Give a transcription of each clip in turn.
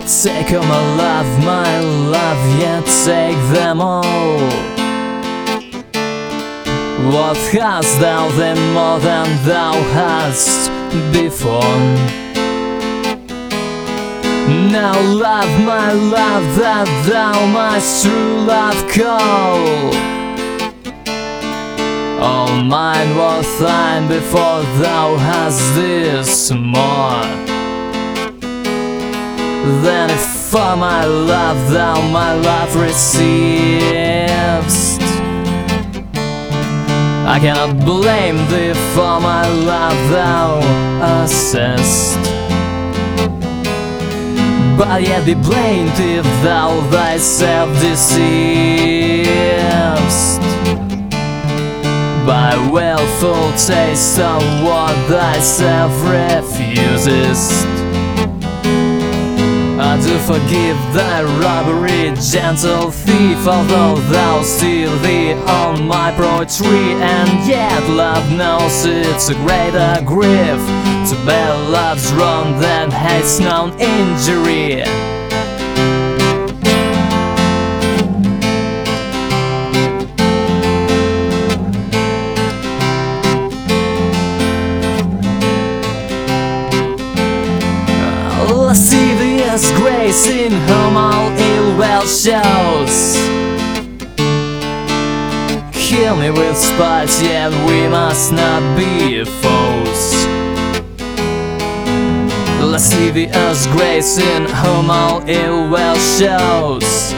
Take all my love, yet take them all. What hast thou then more than thou hast before? Now love, my love, that thou my true love call. All mine was thine before thou hast this more. Then if for my love thou my love receivest, I cannot blame thee for my love thou assessed. But yet be blamed if thou thyself deceivest by willful taste of what thyself refusest. I do forgive thy robbery, gentle thief, although thou steal thee on my poetry. And yet love knows it's a greater grief to bear love's wrong than hate's known injury. Lascivious grace in whom all ill will shows. Kill me with spite, yet we must not be foes. Lascivious grace in whom all ill will shows.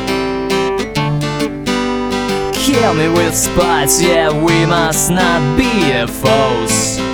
Kill me with spite, yet we must not be foes.